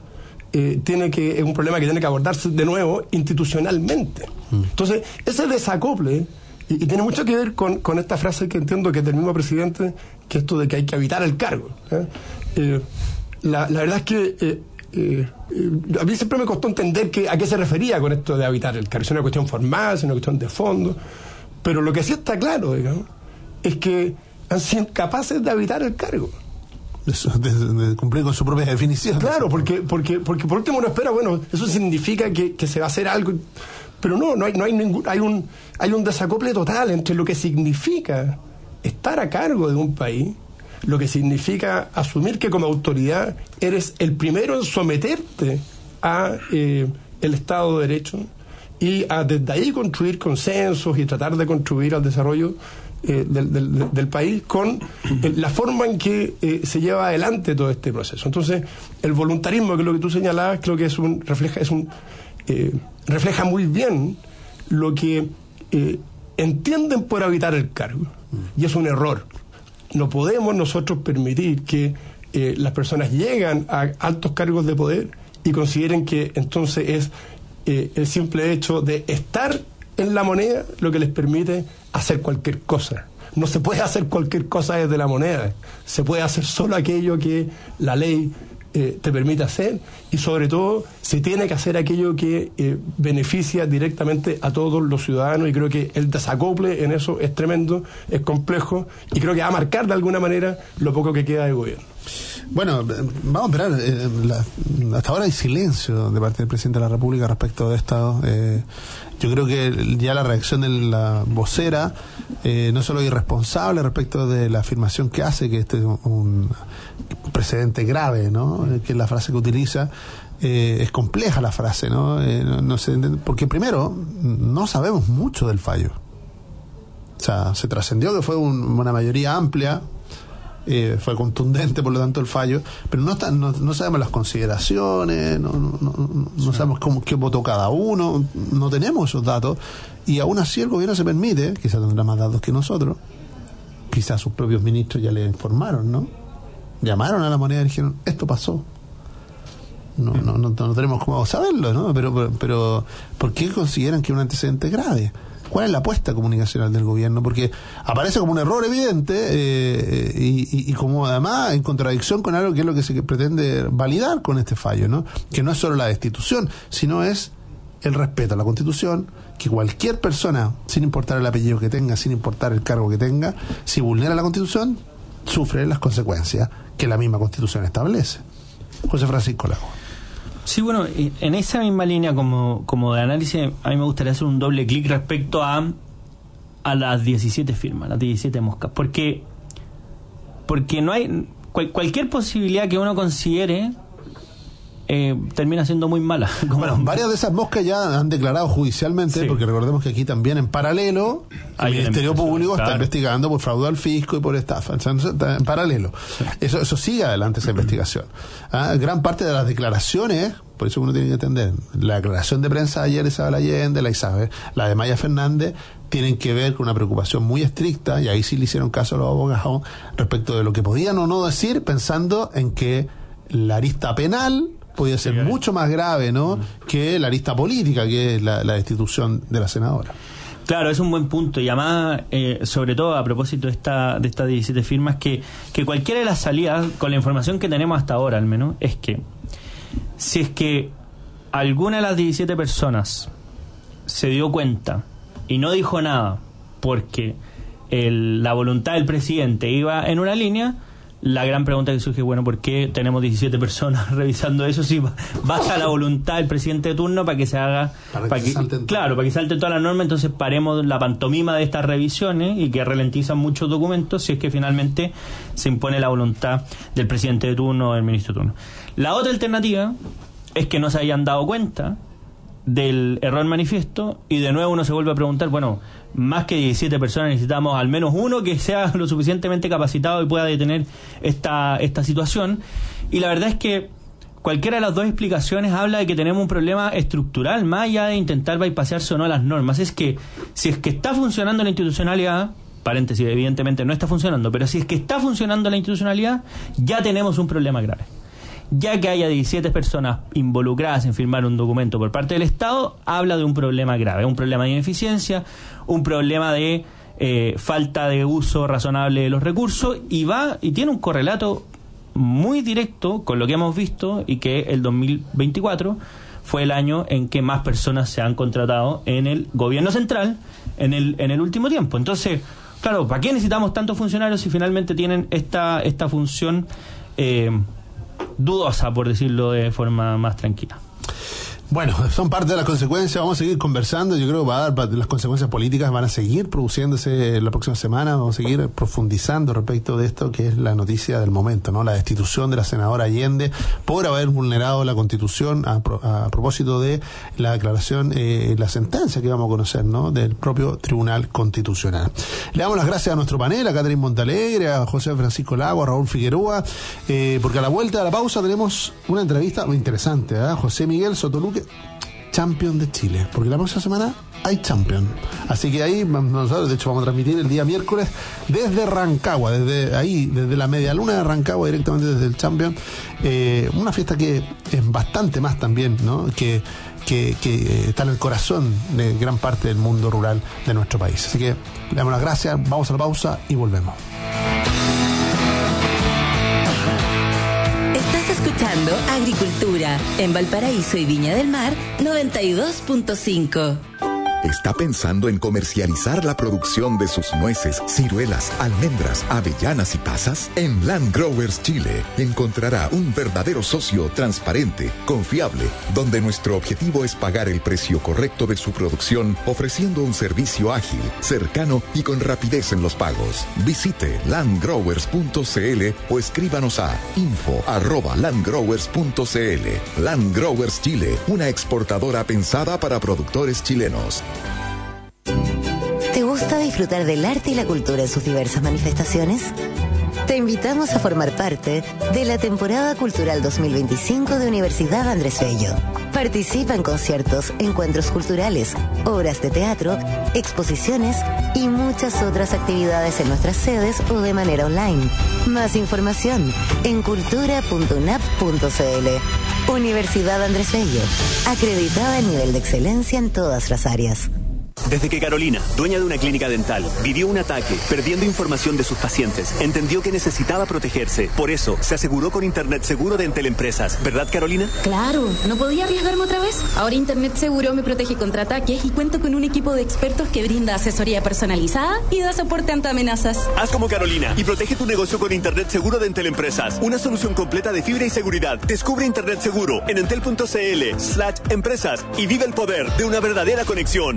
es un problema que tiene que abordarse de nuevo institucionalmente. Entonces, ese desacople, y tiene mucho que ver con esta frase que entiendo que es del mismo presidente, que esto de que hay que evitar el cargo. La verdad es que a mí siempre me costó entender a qué se refería con esto de evitar el cargo. Es una cuestión formal, es una cuestión de fondo, pero lo que sí está claro, digamos, es que han sido capaces de evitar el cargo. De cumplir con su propia definición. Claro, porque por último uno espera, bueno, eso significa que se va a hacer algo, pero hay un desacople total entre lo que significa estar a cargo de un país, lo que significa asumir que como autoridad eres el primero en someterte a el Estado de Derecho y desde ahí construir consensos y tratar de contribuir al desarrollo del país con la forma en que se lleva adelante todo este proceso. Entonces, el voluntarismo, que es lo que tú señalabas, creo que refleja muy bien lo que entienden por evitar el cargo, y es un error. No podemos nosotros permitir que las personas lleguen a altos cargos de poder y consideren que entonces es el simple hecho de estar en la moneda lo que les permite hacer cualquier cosa. No se puede hacer cualquier cosa desde la moneda. Se puede hacer solo aquello que la ley te permite hacer, y sobre todo se tiene que hacer aquello que beneficia directamente a todos los ciudadanos, y creo que el desacople en eso es tremendo, es complejo, y creo que va a marcar de alguna manera lo poco que queda de gobierno. Bueno, vamos a esperar. Hasta ahora hay silencio de parte del presidente de la República respecto de esto. Yo creo que ya la reacción de la vocera no solo es irresponsable respecto de la afirmación que hace, que este es un precedente grave, ¿no? Que es la frase que utiliza. Es compleja la frase, ¿no? No se entiende, porque primero no sabemos mucho del fallo. O sea, se trascendió que fue una mayoría amplia. Fue contundente, por lo tanto, el fallo, pero no sabemos las consideraciones, no sabemos qué votó cada uno, no tenemos esos datos, y aún así el gobierno se permite, quizás tendrá más datos que nosotros, quizás sus propios ministros ya le informaron, ¿no? Llamaron a la moneda y dijeron, esto pasó. No tenemos cómo saberlo, ¿no? Pero ¿por qué consideran que es un antecedente grave? ¿Cuál es la apuesta comunicacional del gobierno? Porque aparece como un error evidente y como además en contradicción con algo que es lo que se pretende validar con este fallo, ¿no? Que no es solo la destitución, sino es el respeto a la Constitución, que cualquier persona, sin importar el apellido que tenga, sin importar el cargo que tenga, si vulnera la Constitución, sufre las consecuencias que la misma Constitución establece. José Francisco Lago. Sí, bueno, en esa misma línea como de análisis, a mí me gustaría hacer un doble clic respecto a las 17 firmas, las 17 moscas, porque no hay cualquier posibilidad que uno considere termina siendo muy mala. Bueno, varias de esas moscas ya han declarado judicialmente, porque recordemos que aquí también en paralelo el Ministerio Público está investigando por fraude al fisco y por estafa. En paralelo. Sí. Eso sigue adelante, esa investigación. Gran parte de las declaraciones, por eso uno tiene que entender, la declaración de prensa de ayer de Isabel Allende, la de Maya Fernández, tienen que ver con una preocupación muy estricta, y ahí sí le hicieron caso a los abogados, respecto de lo que podían o no decir, pensando en que la arista penal podía ser mucho más grave, ¿no?, que la arista política, que es la destitución de la senadora. Claro, es un buen punto, y además, sobre todo a propósito de estas 17 firmas, que cualquiera de las salidas, con la información que tenemos hasta ahora al menos, es que si es que alguna de las 17 personas se dio cuenta y no dijo nada porque la voluntad del presidente iba en una línea, la gran pregunta que surge, bueno, ¿por qué tenemos 17 personas revisando eso si basta la voluntad del presidente de turno para que se haga, para que salten todas las normas? Entonces paremos la pantomima de estas revisiones y que ralentizan muchos documentos si es que finalmente se impone la voluntad del presidente de turno o del ministro de turno. La otra alternativa es que no se hayan dado cuenta del error manifiesto, y de nuevo uno se vuelve a preguntar, bueno, más que 17 personas necesitamos al menos uno que sea lo suficientemente capacitado y pueda detener esta situación. Y la verdad es que cualquiera de las dos explicaciones habla de que tenemos un problema estructural, más allá de intentar bypasearse o no las normas. Es que si es que está funcionando la institucionalidad, paréntesis, evidentemente no está funcionando, pero si es que está funcionando la institucionalidad, ya tenemos un problema grave. Ya que haya 17 personas involucradas en firmar un documento por parte del Estado, habla de un problema grave, un problema de ineficiencia, un problema de falta de uso razonable de los recursos, y tiene un correlato muy directo con lo que hemos visto, y que el 2024 fue el año en que más personas se han contratado en el gobierno central en el último tiempo. Entonces, claro, ¿para qué necesitamos tantos funcionarios si finalmente tienen esta función dudosa, por decirlo de forma más tranquila? Bueno, son parte de las consecuencias. Vamos a seguir conversando. Yo creo que las consecuencias políticas van a seguir produciéndose la próxima semana. Vamos a seguir profundizando respecto de esto, que es la noticia del momento, ¿no? La destitución de la senadora Allende por haber vulnerado la Constitución a propósito de la declaración, la sentencia que vamos a conocer, ¿no?, del propio Tribunal Constitucional. Le damos las gracias a nuestro panel, a Catherine Montalegre, a José Francisco Lago, a Raúl Figueroa, porque a la vuelta de la pausa tenemos una entrevista muy interesante, ¿eh? José Miguel Sotoluque, Champion de Chile, porque la próxima semana hay Champion. Así que ahí nosotros, de hecho, vamos a transmitir el día miércoles desde Rancagua, desde la media luna de Rancagua, directamente desde el Champion. Una fiesta que es bastante más también, ¿no?, que está en el corazón de gran parte del mundo rural de nuestro país. Así que le damos las gracias, vamos a la pausa y volvemos. Escuchando Agricultura en Valparaíso y Viña del Mar 92.5. ¿Está pensando en comercializar la producción de sus nueces, ciruelas, almendras, avellanas y pasas? En Land Growers Chile encontrará un verdadero socio transparente, confiable, donde nuestro objetivo es pagar el precio correcto de su producción, ofreciendo un servicio ágil, cercano y con rapidez en los pagos. Visite landgrowers.cl o escríbanos a info@landgrowers.cl. Land Growers Chile, una exportadora pensada para productores chilenos. ¿Te gusta disfrutar del arte y la cultura en sus diversas manifestaciones? Te invitamos a formar parte de la temporada cultural 2025 de Universidad Andrés Bello. Participa en conciertos, encuentros culturales, obras de teatro, exposiciones y muchas otras actividades en nuestras sedes o de manera online. Más información en cultura.unap.cl. Universidad Andrés Bello, acreditada en nivel de excelencia en todas las áreas. Desde que Carolina, dueña de una clínica dental, vivió un ataque, perdiendo información de sus pacientes, entendió que necesitaba protegerse. Por eso, se aseguró con Internet Seguro de Teleempresas. ¿Verdad, Carolina? Claro, no podía arriesgarme otra vez. Ahora Internet Seguro me protege contra ataques y cuento con un equipo de expertos que brinda asesoría personalizada y da soporte ante amenazas. Haz como Carolina y protege tu negocio con Internet Seguro de Teleempresas. Una solución completa de fibra y seguridad. Descubre Internet Seguro en entel.cl/empresas y vive el poder de una verdadera conexión.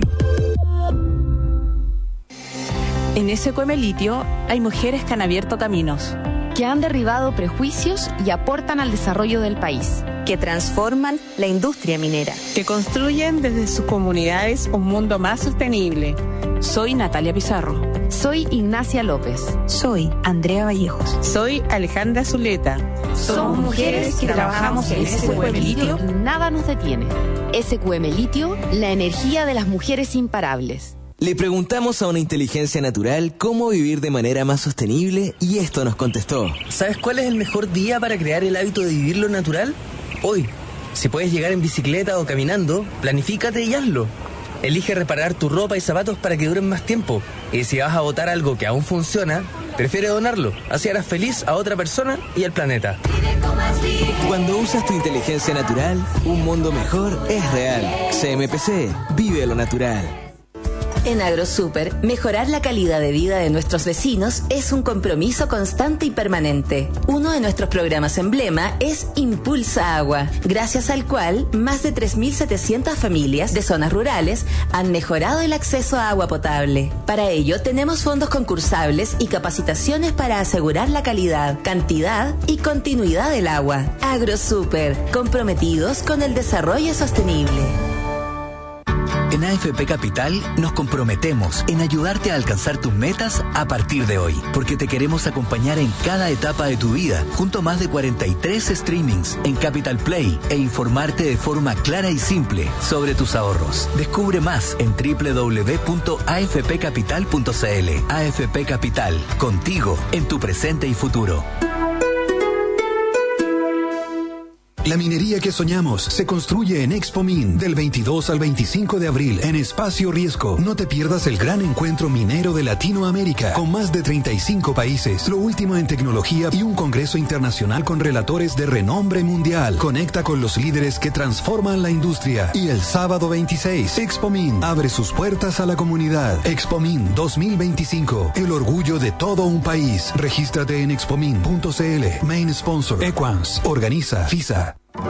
En SQM Litio hay mujeres que han abierto caminos, que han derribado prejuicios y aportan al desarrollo del país, que transforman la industria minera, que construyen desde sus comunidades un mundo más sostenible. Soy Natalia Pizarro. Soy Ignacia López. Soy Andrea Vallejos. Soy Alejandra Zuleta. Somos mujeres que trabajamos en SQM Litio y nada nos detiene. SQM Litio, la energía de las mujeres imparables. Le preguntamos a una inteligencia natural cómo vivir de manera más sostenible y esto nos contestó. ¿Sabes cuál es el mejor día para crear el hábito de vivir lo natural? Hoy. Si puedes llegar en bicicleta o caminando, planifícate y hazlo. Elige reparar tu ropa y zapatos para que duren más tiempo. Y si vas a botar algo que aún funciona, prefiere donarlo. Así harás feliz a otra persona y al planeta. Cuando usas tu inteligencia natural, un mundo mejor es real. CMPC, vive lo natural. En AgroSuper, mejorar la calidad de vida de nuestros vecinos es un compromiso constante y permanente. Uno de nuestros programas emblema es Impulsa Agua, gracias al cual más de 3.700 familias de zonas rurales han mejorado el acceso a agua potable. Para ello, tenemos fondos concursables y capacitaciones para asegurar la calidad, cantidad y continuidad del agua. AgroSuper, comprometidos con el desarrollo sostenible. En AFP Capital nos comprometemos en ayudarte a alcanzar tus metas a partir de hoy, porque te queremos acompañar en cada etapa de tu vida, junto a más de 43 streamings en Capital Play e informarte de forma clara y simple sobre tus ahorros. Descubre más en www.afpcapital.cl. AFP Capital, contigo en tu presente y futuro. La minería que soñamos se construye en Expomin del 22 al 25 de abril en Espacio Riesco. No te pierdas el gran encuentro minero de Latinoamérica con más de 35 países, lo último en tecnología y un congreso internacional con relatores de renombre mundial. Conecta con los líderes que transforman la industria. Y el sábado 26, Expomin abre sus puertas a la comunidad. Expomin 2025, el orgullo de todo un país. Regístrate en expomin.cl. Main sponsor Equans. Organiza FISA.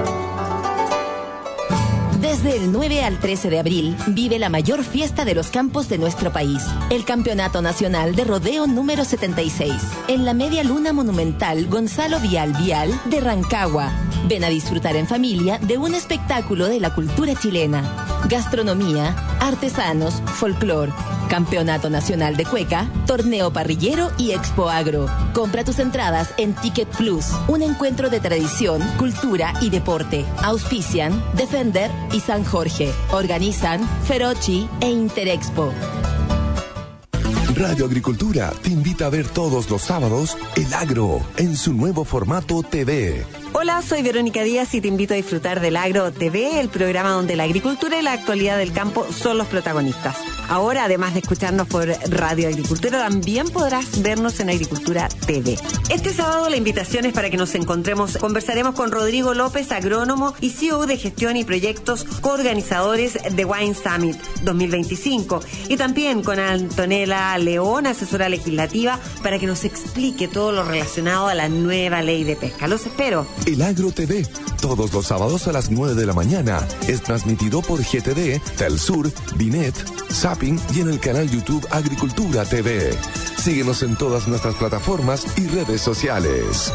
Desde el 9 al 13 de abril, vive la mayor fiesta de los campos de nuestro país, el Campeonato Nacional de Rodeo número 76, en la Media Luna Monumental Gonzalo Vial de Rancagua. Ven a disfrutar en familia de un espectáculo de la cultura chilena, gastronomía, artesanos, folclor, Campeonato Nacional de Cueca, Torneo Parrillero y Expo Agro. Compra tus entradas en Ticket Plus, un encuentro de tradición, cultura y deporte. Auspician Defender y San Jorge. Organizan Ferochi e Interexpo. Radio Agricultura te invita a ver todos los sábados El Agro en su nuevo formato TV. Hola, soy Verónica Díaz y te invito a disfrutar del Agro TV, el programa donde la agricultura y la actualidad del campo son los protagonistas. Ahora, además de escucharnos por Radio Agricultura, también podrás vernos en Agricultura TV. Este sábado la invitación es para que nos encontremos. Conversaremos con Rodrigo López, agrónomo y CEO de Gestión y Proyectos, coorganizadores de Wine Summit 2025. Y también con Antonella León, asesora legislativa, para que nos explique todo lo relacionado a la nueva ley de pesca. Los espero. El Agro TV, todos los sábados a las 9 de la mañana. Es transmitido por GTD, Telsur, Binet, Zapping y en el canal YouTube Agricultura TV. Síguenos en todas nuestras plataformas y redes sociales.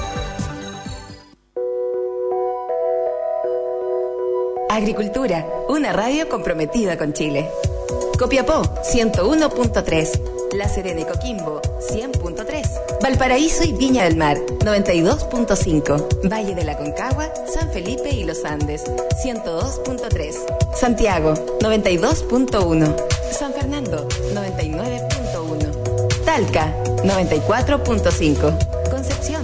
Agricultura, una radio comprometida con Chile. Copiapó, 101.3. La Serena y Coquimbo, 100.3. Valparaíso y Viña del Mar, 92.5. Valle de la Concagua, San Felipe y Los Andes, 102.3. Santiago, 92.1. San Fernando, 99.1. Talca, 94.5. Concepción,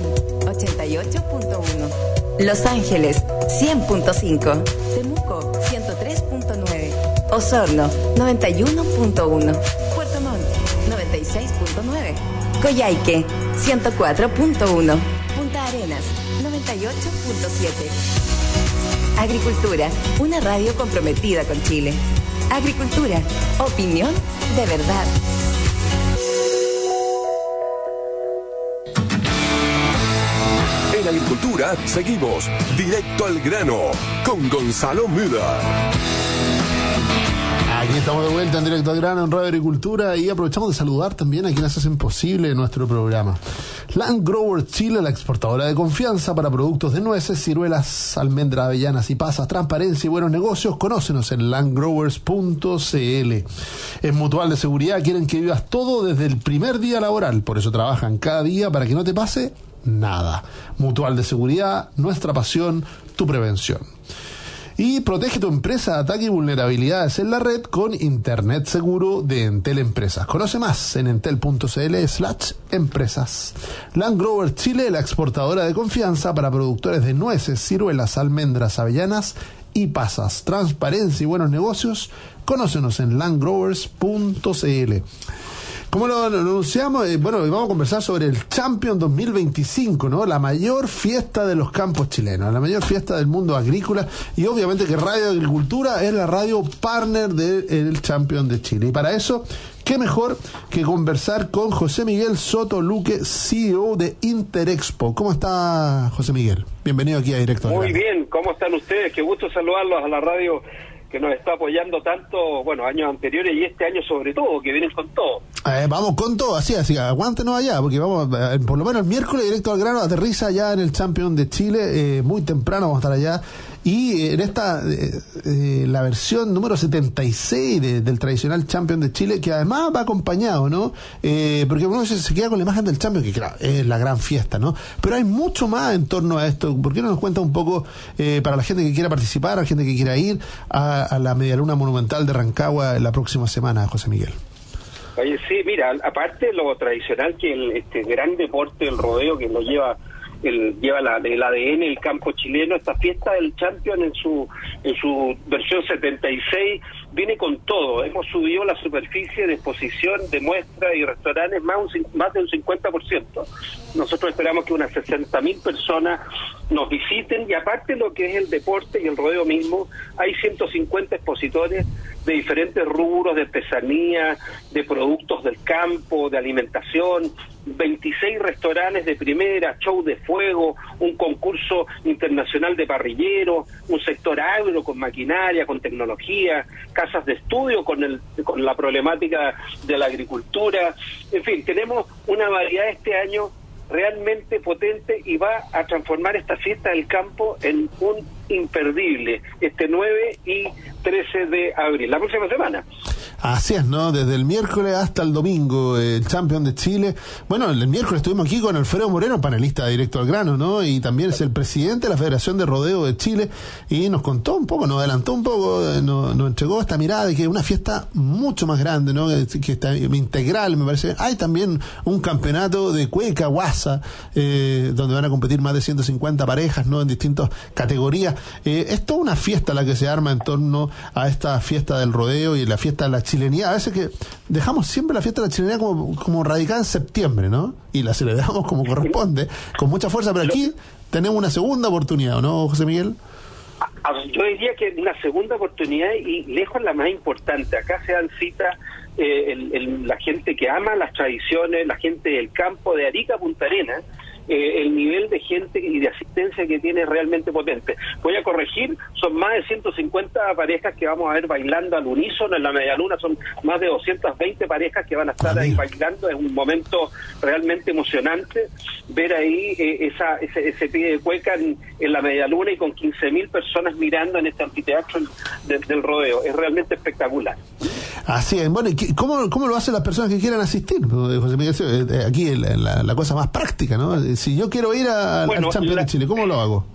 88.1. Los Ángeles, 100.5. Temuco, 103.9. Osorno, 91.1. Puerto Montt, 96.9. Coyhaique, 104.1. Punta Arenas, 98.7. Agricultura, una radio comprometida con Chile. Agricultura, opinión de verdad. En Agricultura seguimos directo al grano con Gonzalo Müller. Aquí estamos de vuelta en Directo al Grano en Radio Agricultura y aprovechamos de saludar también a quienes hacen posible nuestro programa. Land Growers Chile, la exportadora de confianza para productos de nueces, ciruelas, almendras, avellanas y pasas, transparencia y buenos negocios. Conócenos en landgrowers.cl. En Mutual de Seguridad quieren que vivas todo desde el primer día laboral, por eso trabajan cada día para que no te pase nada. Mutual de Seguridad, nuestra pasión, tu prevención. Y protege tu empresa de ataques y vulnerabilidades en la red con Internet seguro de Entel Empresas. Conoce más en entel.cl/empresas. Land Growers Chile, la exportadora de confianza para productores de nueces, ciruelas, almendras, avellanas y pasas. Transparencia y buenos negocios. Conócenos en landgrowers.cl. Como lo anunciamos, bueno, vamos a conversar sobre el Champion 2025, ¿no? La mayor fiesta de los campos chilenos, la mayor fiesta del mundo agrícola, y obviamente que Radio Agricultura es la radio partner del Champion de Chile. Y para eso, qué mejor que conversar con José Miguel Soto Luque, CEO de Interexpo. ¿Cómo está, José Miguel? Bienvenido aquí a Directo. Muy bien, ¿cómo están ustedes? Qué gusto saludarlos a la radio que nos está apoyando tanto, bueno, años anteriores y este año sobre todo, que vienen con todo. Vamos con todo, así, aguántenos allá, porque vamos, por lo menos el miércoles Directo al Grano aterriza ya en el Champion de Chile, muy temprano vamos a estar allá, y en esta, la versión número 76 del tradicional Champion de Chile, que además va acompañado, ¿no? Porque uno se queda con la imagen del Champion, que claro, es la gran fiesta, ¿no? Pero hay mucho más en torno a esto. ¿Por qué no nos cuenta un poco, para la gente que quiera participar, a la gente que quiera ir a la Medialuna Monumental de Rancagua la próxima semana, José Miguel? Oye, sí, mira, aparte de lo tradicional que este gran deporte, el rodeo, que lo lleva el ADN, el campo chileno, esta fiesta del Champion en su versión 76 viene con todo. Hemos subido la superficie de exposición, de muestras y restaurantes más de un 50%. Nosotros esperamos que unas 60.000 personas nos visiten, y aparte lo que es el deporte y el rodeo mismo, hay 150 expositores de diferentes rubros, de artesanía, de productos del campo, de alimentación, 26 restaurantes de primera, show de fuego, un concurso internacional de parrilleros, un sector agro con maquinaria, con tecnología, casas de estudio con la problemática de la agricultura. En fin, tenemos una variedad este año realmente potente y va a transformar esta fiesta del campo en un imperdible, este 9 y 13 de abril, la próxima semana. Así es, ¿no? Desde el miércoles hasta el domingo, el Champion de Chile. Bueno, el miércoles estuvimos aquí con Alfredo Moreno, panelista de Directo al Grano, ¿no? Y también es el presidente de la Federación de Rodeo de Chile, y nos contó un poco, nos adelantó un poco, nos entregó esta mirada de que es una fiesta mucho más grande, ¿no? Que está integral, me parece. Hay también un campeonato de cueca, guasa, donde van a competir más de 150 parejas, ¿no? En distintas categorías. Es toda una fiesta la que se arma en torno a esta fiesta del rodeo y la fiesta de la chilenidad. A veces que dejamos siempre la fiesta de la chilenidad como radicada en septiembre, ¿no? Y la celebramos como corresponde, con mucha fuerza, pero aquí tenemos una segunda oportunidad, ¿no, José Miguel? Yo diría que una segunda oportunidad, y lejos la más importante. Acá se dan cita la gente que ama las tradiciones, la gente del campo de Arica a Punta Arenas. El nivel de gente y de asistencia que tiene es realmente potente. Voy a corregir, son más de 150 parejas que vamos a ver bailando al unísono en la Medialuna, son más de 220 parejas que van a estar ahí bailando. Es un momento realmente emocionante ver ahí ese pie de cueca en la Medialuna, y con 15.000 personas mirando en este anfiteatro del rodeo. Es realmente espectacular. Así es. Bueno, ¿y cómo lo hacen las personas que quieran asistir, José Miguel? Aquí la cosa más práctica, ¿no? Si yo quiero ir al Champion de Chile, ¿cómo lo hago?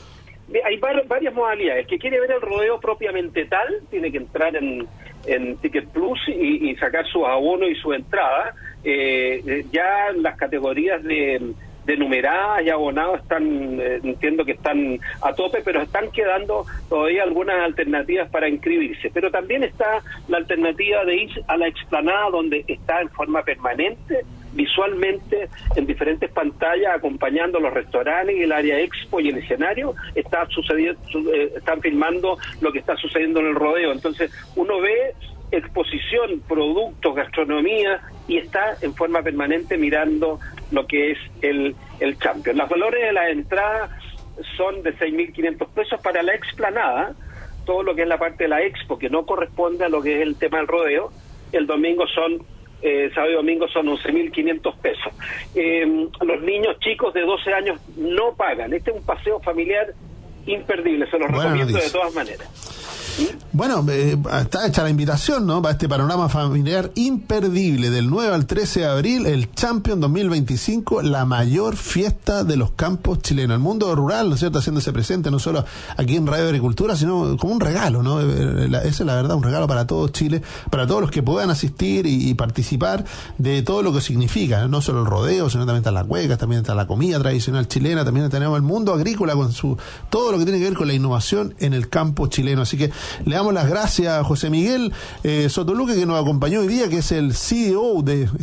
Hay varias modalidades. El que quiere ver el rodeo propiamente tal, tiene que entrar en Ticket Plus y sacar sus abonos y su entrada. Ya las categorías de de numeradas y abonados están, entiendo que están a tope, pero están quedando todavía algunas alternativas para inscribirse. Pero también está la alternativa de ir a la explanada, donde está en forma permanente, visualmente, en diferentes pantallas, acompañando los restaurantes y el área expo y el escenario, están filmando lo que está sucediendo en el rodeo. Entonces, uno ve exposición, productos, gastronomía, y está en forma permanente mirando lo que es el Champions. Los valores de la entrada son de 6.500 pesos para la explanada, todo lo que es la parte de la expo, que no corresponde a lo que es el tema del rodeo. El domingo sábado y domingo son 11.500 pesos. Los niños chicos de 12 años no pagan. Este es un paseo familiar imperdible, se los recomiendo de todas maneras. Bueno, está hecha la invitación, ¿no? Para este panorama familiar imperdible del 9 al 13 de abril, el Champions 2025, la mayor fiesta de los campos chilenos. El mundo rural, ¿no es cierto?, haciéndose presente no solo aquí en Radio Agricultura, sino como un regalo, ¿no? Esa es la verdad, un regalo para todo Chile, para todos los que puedan asistir y participar de todo lo que significa, no solo el rodeo, sino también están las huecas, también está la comida tradicional chilena, también tenemos el mundo agrícola con todo lo que tiene que ver con la innovación en el campo chileno. Así que le damos las gracias a José Miguel Sotoluque, que nos acompañó hoy día, que es el CEO,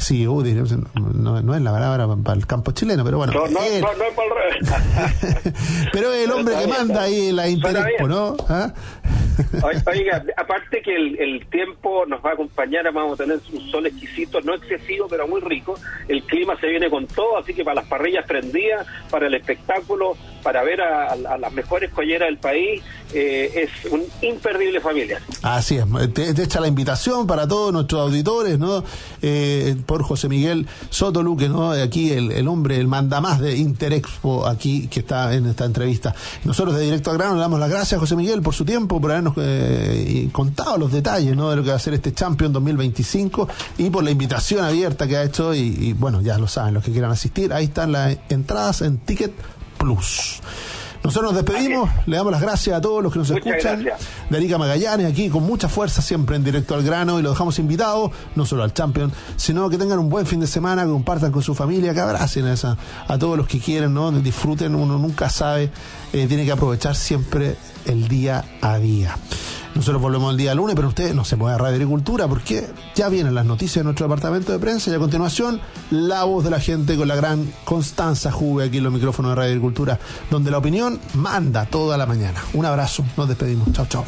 no es la palabra para el campo chileno, pero bueno. No es para el revés. Pero es el hombre que manda ahí la Interexpo, ¿no? ¿Ah? Oiga, aparte que el tiempo nos va a acompañar, vamos a tener un sol exquisito, no excesivo, pero muy rico. El clima se viene con todo, así que para las parrillas prendidas, para el espectáculo, para ver a las mejores colleras del país, es un imperdible familia. Así es, te echa la invitación para todos nuestros auditores, ¿no? Por José Miguel Sotoluque, ¿no? Aquí el hombre, el mandamás de Interexpo, aquí que está en esta entrevista. Nosotros de Directo al Grano le damos las gracias a José Miguel por su tiempo, por habernos contado los detalles, ¿no?, de lo que va a ser este Champions 2025 y por la invitación abierta que ha hecho y bueno, ya lo saben, los que quieran asistir, ahí están las entradas en Ticket Plus. Nosotros nos despedimos, le damos las gracias a todos los que nos escuchan. De Arica Magallanes, aquí con mucha fuerza, siempre en Directo al Grano, y los dejamos invitados, no solo al Champions, sino que tengan un buen fin de semana, que compartan con su familia, que abracen a todos los que quieren, ¿no? Disfruten, uno nunca sabe, tiene que aprovechar siempre el día a día. Nosotros volvemos el día lunes, pero ustedes no se muevan a Radio Agricultura porque ya vienen las noticias de nuestro departamento de prensa y a continuación la voz de la gente con la gran Constanza Juve aquí en los micrófonos de Radio Agricultura, donde la opinión manda toda la mañana. Un abrazo, nos despedimos. Chao, chao.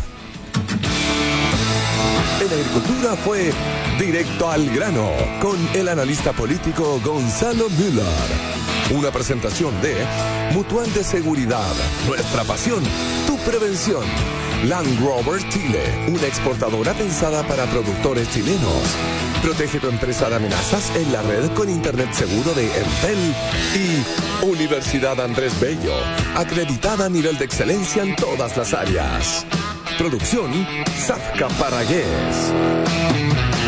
En Agricultura fue Directo al Grano con el analista político Gonzalo Müller. Una presentación de Mutual de Seguridad, nuestra pasión, tu prevención. Land Rover Chile, una exportadora pensada para productores chilenos. Protege tu empresa de amenazas en la red con Internet seguro de Entel. Y Universidad Andrés Bello, acreditada a nivel de excelencia en todas las áreas. Producción Zafka Paragués.